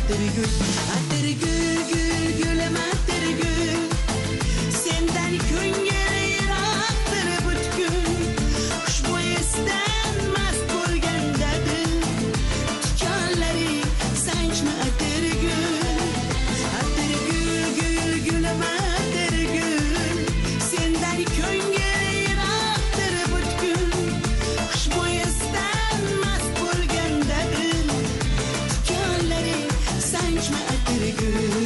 atirgul, atirgul, gül, gülüm atirgul. Senden ko'ngil yiroqdir butkul, xushbo'y istanmas bo'lgandadir. Tikonlari sanchma atirgul, atirgul, gül, gülüm atirgul. Senden ko'ngil yiroqdir butkul, xushbo'y istanmas bo'lgandadir. Tikonlari sanchma atirgul.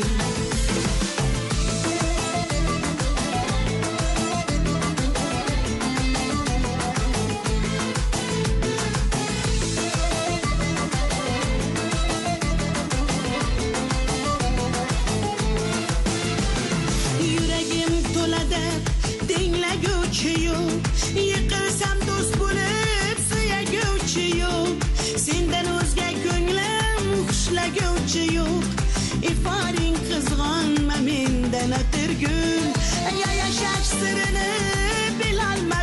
Yuragim to'ladi tinglaguvchi yo'q, yiqilsam do'st bo'lib suyaguvchi yo'q. Sendan o'zga ko'nglim xushlaguvchi yo'q. Iforing qizg'onma mendan atirgul, yashash sirini bilolmadim.